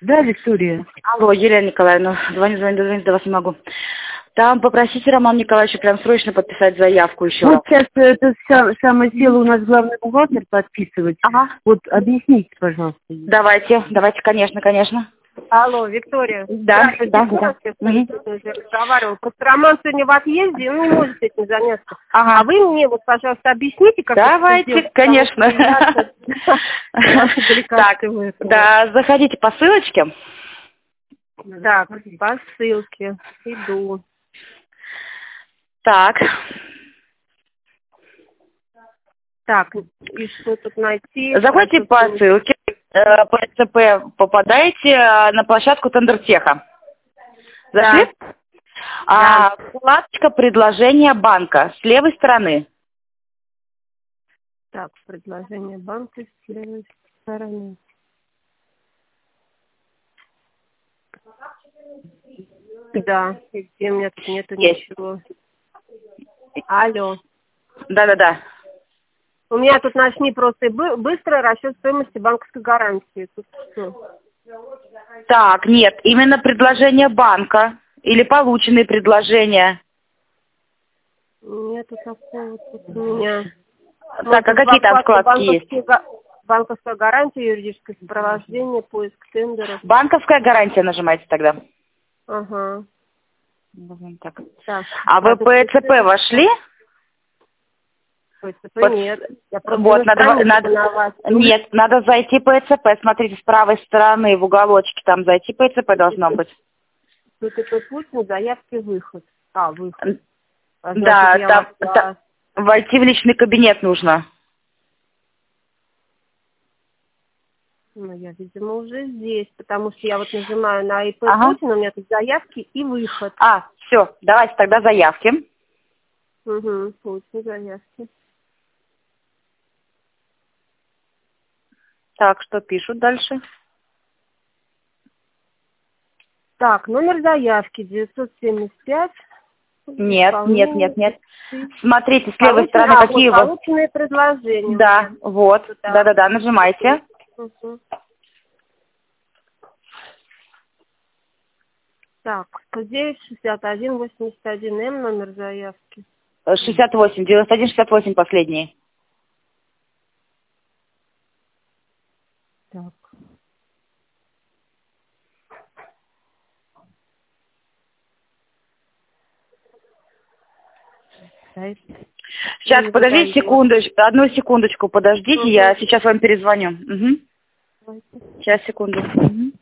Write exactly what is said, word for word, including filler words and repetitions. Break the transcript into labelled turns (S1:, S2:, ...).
S1: Да, Виктория.
S2: Алло, Елена Николаевна, звоню, звоню, дозвониться до вас не могу. Там попросите Романа Николаевича прям срочно подписать заявку еще раз.
S1: Вот сейчас это сам, самое дело у нас главный бухгалтер подписывать.
S2: Ага.
S1: Вот объясните, пожалуйста.
S2: Давайте, давайте, конечно, конечно.
S3: Алло, Виктория.
S2: Да, да, да.
S3: Разговаривала. Просто Роман сегодня в отъезде, ну, не может этим заняться.
S2: Ага.
S3: А вы мне, вот, пожалуйста, объясните, как
S2: Давайте,
S3: это сделать,
S2: конечно. Так,
S3: Так,
S2: да, заходите по ссылочке.
S3: Так, по ссылке. Иду.
S2: Так.
S3: Так, и что тут найти?
S2: Заходите по ссылке, э, по ЦП попадаете э, на площадку Тендертеха. Зашли?
S3: Да.
S2: А, вкладочка «Предложение банка» с левой стороны.
S3: Так, предложение банка с левой стороны. Да, и где у меня тут нету
S2: Есть.
S3: ничего. Алло.
S2: Да-да-да.
S3: У меня тут начни просто и бы- быстро расчет стоимости банковской гарантии. Тут что?
S2: Так, нет, именно предложение банка или полученные предложения.
S3: Нету такого тут у меня.
S2: Так, а какие там вкладки есть?
S3: Банковская гарантия, юридическое сопровождение, поиск тендеров.
S2: Банковская гарантия нажимаете тогда.
S3: Ага.
S2: Так.
S3: Так.
S2: А вы по ЭЦП вошли?
S3: По ЭЦП
S2: Под-
S3: нет. Я просто
S2: Вот,
S3: на
S2: надо,
S3: странице
S2: надо,
S3: на вас.
S2: нет, надо зайти по ЭЦП. Смотрите, с правой стороны в уголочке там зайти по ЭЦП должно быть.
S3: Тут это Путин, заявки, выход. А, выход. А, значит,
S2: Да,
S3: я
S2: там,
S3: вошла.
S2: там войти в личный кабинет нужно.
S3: Ну, я, видимо, уже здесь, потому что я вот нажимаю на ИП
S2: Ага.
S3: Путина, у меня тут заявки и выход.
S2: А, все, давайте тогда заявки.
S3: Угу, Путин, заявки.
S2: Так, что пишут дальше?
S3: Так, номер заявки девятьсот семьдесят пять.
S2: Нет, нет, нет, нет. Смотрите, с левой
S3: Получен-
S2: стороны
S3: а,
S2: какие
S3: вот,
S2: у вас?
S3: полученные предложения.
S2: Да, вот,
S3: Да.
S2: да-да-да, нажимайте.
S3: Угу. Так, сто девять шестьдесят один восемьдесят один М номер заявки.
S2: шестьдесят восемь, девяносто один шестьдесят восемь последний.
S3: Так.
S2: Сейчас,
S3: Не
S2: подождите
S3: попадет.
S2: секундочку, одну секундочку, подождите,
S3: Угу.
S2: я сейчас вам перезвоню. Угу.
S3: Давайте.
S2: Сейчас, секунду. Мгм.